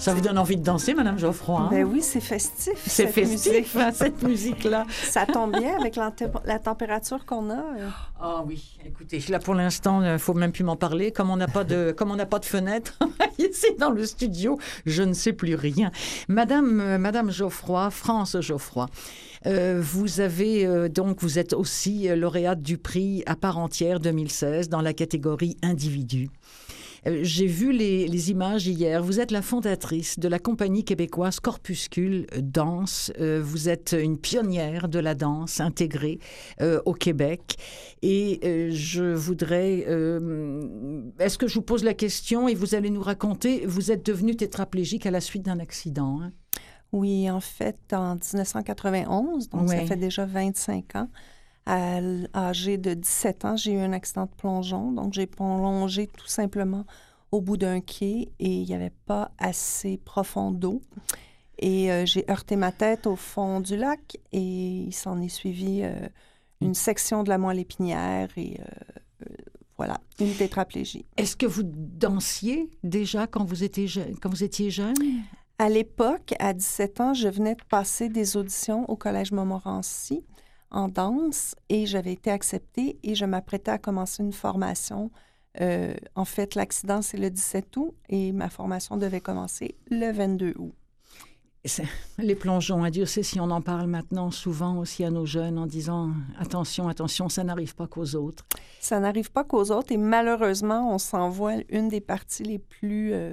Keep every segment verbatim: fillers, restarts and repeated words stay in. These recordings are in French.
Ça vous donne envie de danser, Madame Geoffroy? Hein? Ben oui, c'est festif. C'est festif, hein, cette musique-là. Ça tombe bien avec la, la température qu'on a. Ah oui, écoutez, là pour l'instant, il ne faut même plus m'en parler. Comme on n'a pas de, comme on n'a pas de fenêtre ici dans le studio, je ne sais plus rien. Madame, euh, Madame Geoffroy, France Geoffroy, euh, vous avez euh, donc, vous êtes aussi lauréate du prix à part entière deux mille seize dans la catégorie individu. Euh, j'ai vu les, les images hier. Vous êtes la fondatrice de la compagnie québécoise Corpuscule Danse. Euh, vous êtes une pionnière de la danse intégrée euh, au Québec. Et euh, je voudrais... Euh, est-ce que je vous pose la question et vous allez nous raconter, vous êtes devenue tétraplégique à la suite d'un accident, hein? Oui, en fait, en dix-neuf cent quatre-vingt-onze, donc ouais. ça fait déjà vingt-cinq ans. À l'âge de dix-sept ans, j'ai eu un accident de plongeon. Donc, j'ai plongé tout simplement au bout d'un quai et il n'y avait pas assez profond d'eau. Et euh, j'ai heurté ma tête au fond du lac et il s'en est suivi euh, une section de la moelle épinière et euh, euh, voilà, une tétraplégie. Est-ce que vous dansiez déjà quand vous étiez, je... quand vous étiez jeune? À l'époque, à dix-sept ans, je venais de passer des auditions au Collège Montmorency en danse et j'avais été acceptée et je m'apprêtais à commencer une formation. Euh, en fait, l'accident, c'est le dix-sept août et ma formation devait commencer le vingt-deux août. C'est, les plongeons, hein, Dieu sait si on en parle maintenant souvent aussi à nos jeunes en disant « attention, attention, ça n'arrive pas qu'aux autres ». Ça n'arrive pas qu'aux autres et malheureusement, on s'envoie une des parties les plus... Euh,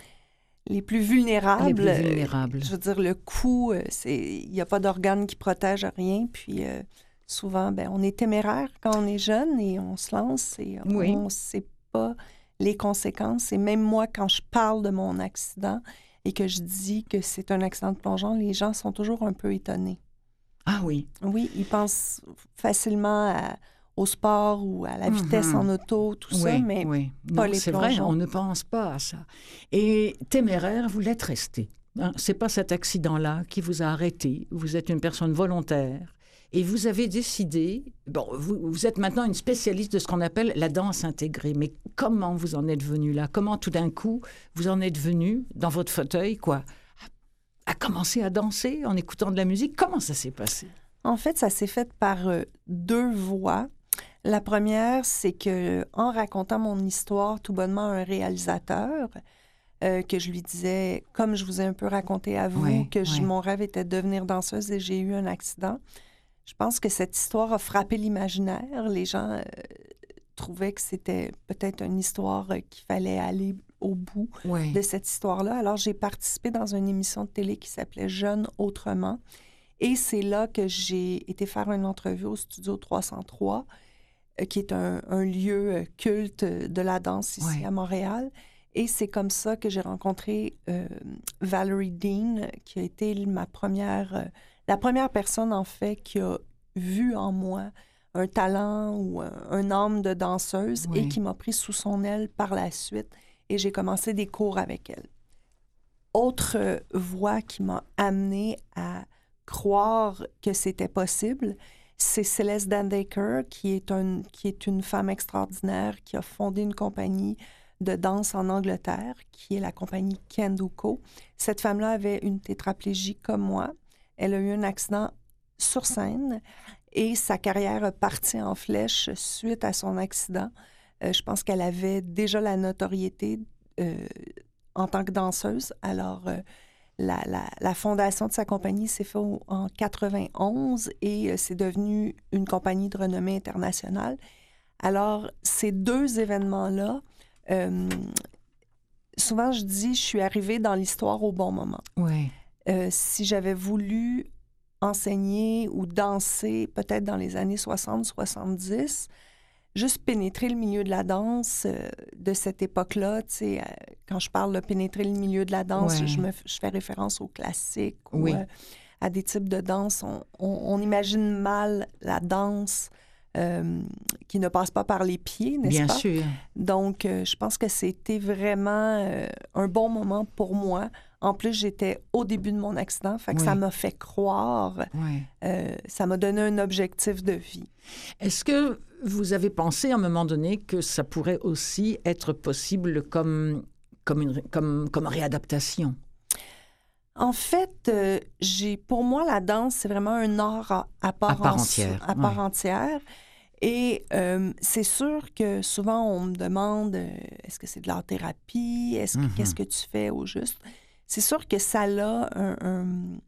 les plus vulnérables. Les plus vulnérables. Euh, je veux dire, le cou, euh, c'est, il n'y a pas d'organe qui protège rien. Puis euh, souvent, ben, on est téméraire quand on est jeune et on se lance et oui. on ne sait pas les conséquences. Et même moi, quand je parle de mon accident et que je dis que c'est un accident de plongeon, les gens sont toujours un peu étonnés. Ah oui? Oui, ils pensent facilement à... au sport ou à la vitesse mm-hmm. en auto, tout oui, ça, mais oui. pas non, les c'est plongeons. vrai, on ne pense pas à ça. Et téméraire, vous l'êtes resté. Hein? C'est pas cet accident-là qui vous a arrêté. Vous êtes une personne volontaire et vous avez décidé... Bon, vous, vous êtes maintenant une spécialiste de ce qu'on appelle la danse intégrée. Mais comment vous en êtes venu là? Comment tout d'un coup vous en êtes venu dans votre fauteuil, quoi, à, à commencer à danser en écoutant de la musique? Comment ça s'est passé? En fait, ça s'est fait par euh, deux voies. La première, c'est que en racontant mon histoire tout bonnement à un réalisateur, euh, que je lui disais, comme je vous ai un peu raconté à vous, oui, que je, oui. mon rêve était de devenir danseuse et j'ai eu un accident. Je pense que cette histoire a frappé l'imaginaire. Les gens euh, trouvaient que c'était peut-être une histoire euh, qu'il fallait aller au bout oui. de cette histoire-là. Alors, j'ai participé dans une émission de télé qui s'appelait « Jeunes autrement ». Et c'est là que j'ai été faire une entrevue au Studio trois cent trois, qui est un, un lieu culte de la danse ici ouais. à Montréal. Et c'est comme ça que j'ai rencontré euh, Valerie Dean, qui a été ma première, euh, la première personne, en fait, qui a vu en moi un talent ou un, un âme de danseuse oui. et qui m'a pris sous son aile par la suite. Et j'ai commencé des cours avec elle. Autre euh, voie qui m'a amenée à croire que c'était possible, c'est Céleste Dandaker, qui est, un, qui est une femme extraordinaire, qui a fondé une compagnie de danse en Angleterre, qui est la compagnie Kenduko. Cette femme-là avait une tétraplégie comme moi. Elle a eu un accident sur scène et sa carrière a parti en flèche suite à son accident. Euh, je pense qu'elle avait déjà la notoriété euh, en tant que danseuse. Alors, euh, La, la, la fondation de sa compagnie s'est faite en quatre-vingt-onze et euh, c'est devenu une compagnie de renommée internationale. Alors, ces deux événements-là, euh, souvent je dis, je suis arrivée dans l'histoire au bon moment. Oui. Euh, si j'avais voulu enseigner ou danser peut-être dans les années soixante soixante-dix, juste pénétrer le milieu de la danse euh, de cette époque-là, tu sais, euh, quand je parle de pénétrer le milieu de la danse, ouais. je, me, je fais référence au classique oui. ou euh, à des types de danse. On, on, on imagine mal la danse euh, qui ne passe pas par les pieds, n'est-ce Bien pas? sûr. Donc, euh, je pense que c'était vraiment euh, un bon moment pour moi. En plus, j'étais au début de mon accident, fait que oui. ça m'a fait croire, oui. euh, ça m'a donné un objectif de vie. Est-ce que vous avez pensé à un moment donné que ça pourrait aussi être possible comme, comme, une, comme, comme réadaptation? En fait, euh, j'ai, pour moi, la danse, c'est vraiment un art à, à part, À part en- entière, à part ouais. entière. Et euh, c'est sûr que souvent, on me demande, euh, est-ce que c'est de l'art-thérapie? Est-ce que, Mhm. qu'est-ce que tu fais au juste? C'est sûr que ça a un, un-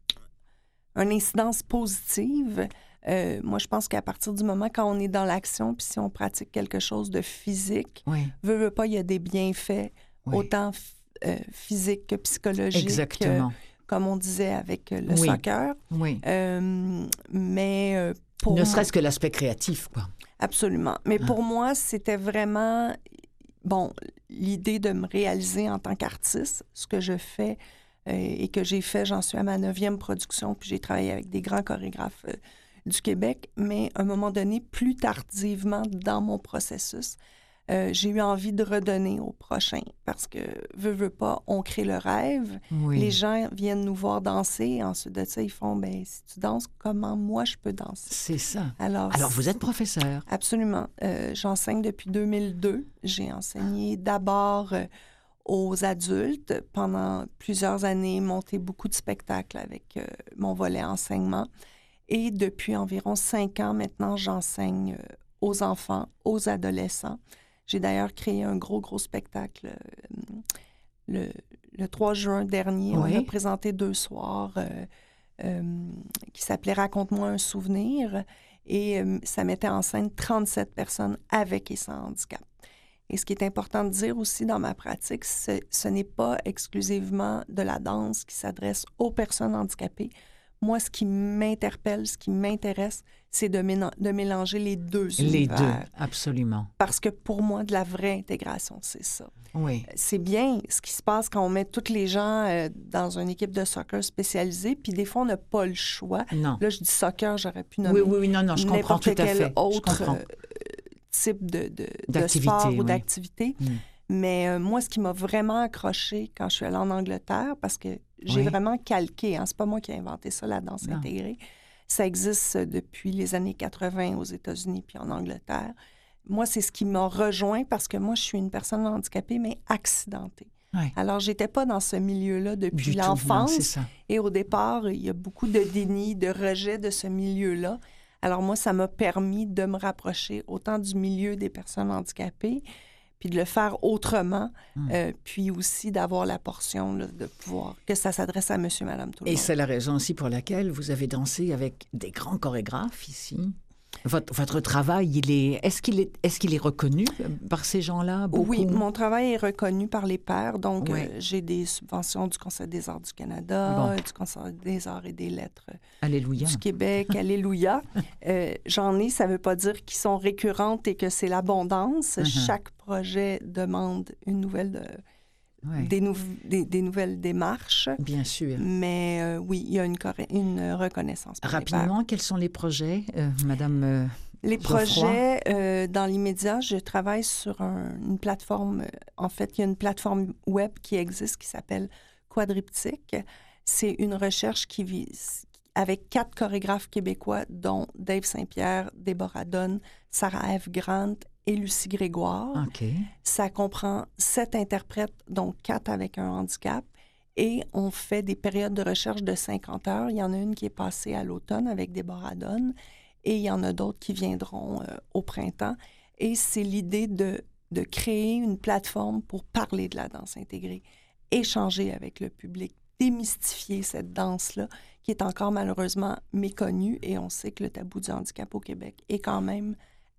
une incidence positive. Euh, moi, je pense qu'à partir du moment quand on est dans l'action, puis si on pratique quelque chose de physique, Oui, veut, veut pas, il y a des bienfaits, oui. autant f- euh, physiques que psychologiques, euh, Exactement. comme on disait avec euh, le Oui. soccer. Oui. Euh, mais euh, pour Ne moi, serait-ce que l'aspect créatif, quoi. absolument. Mais Ah. pour moi, c'était vraiment, bon, l'idée de me réaliser en tant qu'artiste, ce que je fais euh, et que j'ai fait, j'en suis à ma neuvième production, puis j'ai travaillé avec des grands chorégraphes euh, du Québec, mais à un moment donné, plus tardivement dans mon processus, euh, j'ai eu envie de redonner au prochain parce que, veux, veux pas, on crée le rêve. Oui. Les gens viennent nous voir danser et ensuite de ça, ils font, ben si tu danses, comment moi je peux danser? C'est ça. Alors, Alors, vous êtes professeur. Absolument. Euh, j'enseigne depuis deux mille deux. J'ai enseigné d'abord euh, aux adultes pendant plusieurs années, monté beaucoup de spectacles avec euh, mon volet enseignement. Et depuis environ cinq ans maintenant, j'enseigne euh, aux enfants, aux adolescents. J'ai d'ailleurs créé un gros, gros spectacle euh, le, le trois juin dernier. Oui. On a présenté deux soirs euh, euh, qui s'appelait « Raconte-moi un souvenir ». Et euh, ça mettait en scène trente-sept personnes avec et sans handicap. Et ce qui est important de dire aussi dans ma pratique, c'est, ce n'est pas exclusivement de la danse qui s'adresse aux personnes handicapées. Moi, ce qui m'interpelle, ce qui m'intéresse, c'est de, ména- de mélanger les deux Les univers. deux, absolument. Parce que pour moi, de la vraie intégration, c'est ça. Oui. C'est bien ce qui se passe quand on met tous les gens euh, dans une équipe de soccer spécialisée, puis des fois, on n'a pas le choix. Non. Là, je dis soccer, j'aurais pu nommer Oui, oui, oui, non, non, je comprends n'importe tout à quel fait. autre Je comprends. euh, type de, de, de D'activité, sport ou oui. d'activité. Mm. Mais euh, moi, ce qui m'a vraiment accroché quand je suis allée en Angleterre, parce que j'ai Oui. vraiment calqué, hein, c'est pas moi qui ai inventé ça, la danse Non. intégrée. Ça existe depuis les années quatre-vingt aux États-Unis puis en Angleterre. Moi, c'est ce qui m'a rejoint parce que moi, je suis une personne handicapée, mais accidentée. Oui. Alors, j'étais pas dans ce milieu-là depuis Du tout, non, l'enfance. c'est ça. Et au départ, il y a beaucoup de déni, de rejet de ce milieu-là. Alors moi, ça m'a permis de me rapprocher autant du milieu des personnes handicapées, puis de le faire autrement, Mm. euh, puis aussi d'avoir la portion là, de pouvoir, que ça s'adresse à monsieur, madame, tout le Et monde. c'est la raison aussi pour laquelle vous avez dansé avec des grands chorégraphes ici. Votre, votre travail, il est, est-ce qu'il est, est-ce qu'il est reconnu par ces gens-là? Beaucoup? Oui, mon travail est reconnu par les pairs. Donc, Oui. euh, j'ai des subventions du Conseil des arts du Canada, Bon. du Conseil des arts et des lettres Alléluia. du Québec. Alléluia. Euh, j'en ai, ça ne veut pas dire qu'ils sont récurrentes et que c'est l'abondance. Uh-huh. Chaque projet demande une nouvelle, euh, Ouais. des, nou- des, des nouvelles démarches. Bien sûr. Mais euh, oui, il y a une, corre- une reconnaissance. par les pairs. Rapidement, quels sont les projets, euh, Madame euh, Les Geoffroy? projets, euh, dans l'immédiat, je travaille sur un- une plateforme. euh, En fait, il y a une plateforme web qui existe qui s'appelle Quadriptyque. C'est une recherche qui vise avec quatre chorégraphes québécois, dont Dave Saint-Pierre, Déborah Donne, Sarah F. Grant et Lucie Grégoire. OK. Ça comprend sept interprètes, dont quatre avec un handicap. Et on fait des périodes de recherche de cinquante heures. Il y en a une qui est passée à l'automne avec Déborah Donne. Et il y en a d'autres qui viendront euh, au printemps. Et c'est l'idée de, de créer une plateforme pour parler de la danse intégrée, échanger avec le public, démystifier cette danse-là qui est encore malheureusement méconnue. Et on sait que le tabou du handicap au Québec est quand même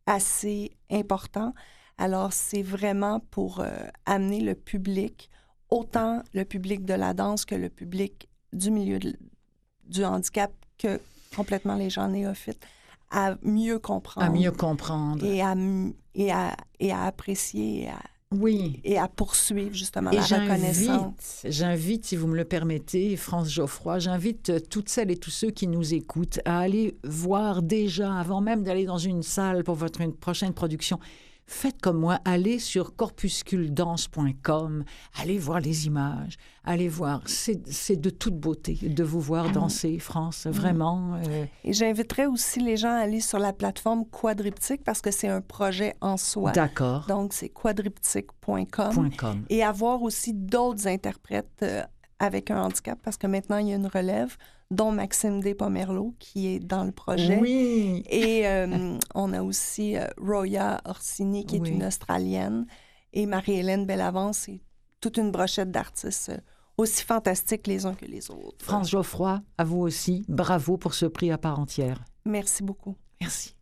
assez important. Alors, c'est vraiment pour euh, amener le public, autant le public de la danse que le public du milieu de, du handicap, que complètement les gens néophytes, à mieux comprendre. À mieux comprendre. Et à, et à, et à apprécier et à, Oui. et à poursuivre justement Et la reconnaissance. j'invite, j'invite, si vous me le permettez, France Geoffroy, j'invite euh, toutes celles et tous ceux qui nous écoutent à aller voir déjà, avant même d'aller dans une salle pour votre une prochaine production. Faites comme moi, allez sur corpuscule danse point com, allez voir les images, allez voir, c'est, c'est de toute beauté de vous voir danser, France, vraiment. euh, Et j'inviterais aussi les gens à aller sur la plateforme Quadriptyque parce que c'est un projet en soi. D'accord. Donc, c'est quadriptyque point com. Point com. Et avoir aussi d'autres interprètes euh, avec un handicap, parce que maintenant, il y a une relève, dont Maxime Despomerleau, qui est dans le projet. Oui. Et euh, on a aussi euh, Roya Orsini, qui est Oui. une Australienne, et Marie-Hélène Bellavance, et toute une brochette d'artistes euh, aussi fantastiques les uns que les autres. France Geoffroy, à vous aussi, bravo pour ce prix à part entière. Merci beaucoup. Merci.